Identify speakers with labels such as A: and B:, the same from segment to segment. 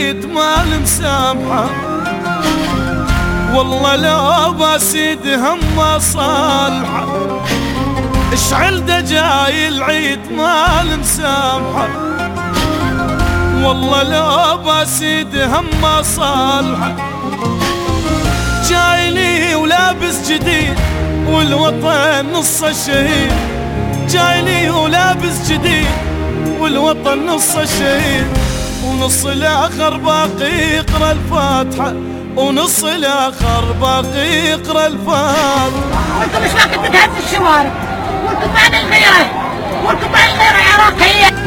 A: العيد ما مسامحة، والله لو بسيد هم صالحة. اشعل دجاي العيد ما مسامحة، والله لو بسيد هم صالحة. جايلي ولابس جديد والوطن نص الشهيد، جايلي ولابس جديد والوطن نص الشهيد، ونص الاخر باقي يقرا الفاتحة، ونص الاخر باقي يقرا الفاتحة.
B: وانتم مش وقت تهز الشوارع، وانتم بعد الغيرة، وانتم بعد الغيرة العراقية.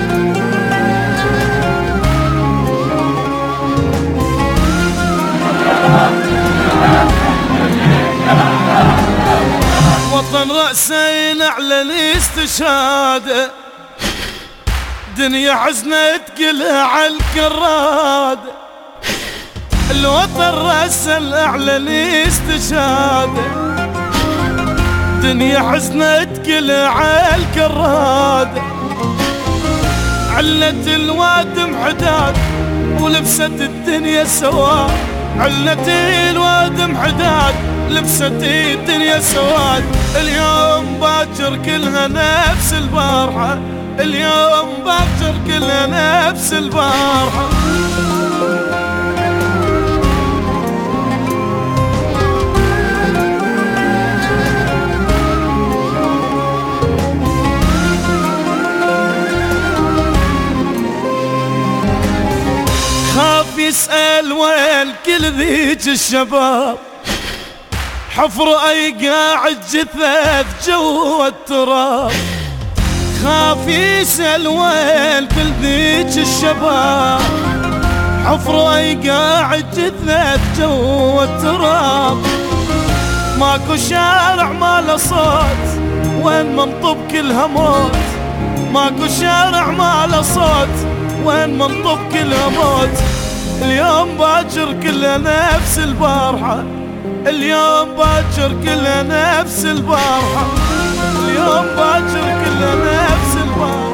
A: وطن رأسين اعلن استشهاده، دنيا حزنة تقلها عالكراد. الوطن رأسين اعلن استشهاده، دنيا حزنة تقلها عالكراد. علت الواد محداد ولبست الدنيا سواد، علت الواد محداد لبست الدنيا سواد. اليوم باكر كلها نفس البارحة، اليوم باكر كلها نفس البارحة. خاف يسأل وين كل ذيك الشباب، حفر اي قاعد جثث جوا التراب. خاف يسأل وين كل ذيك الشباب، حفر اي قاعد جثث جوا التراب. ماكو شارع ما له صوت وين منطب كلها موت، ماكو شارع ما له صوت وين منطب كلها موت. اليوم باكر كلها نفس البارحة، اليوم باكر كلها نفس البارحة، اليوم باكر كلها نفس البارحة.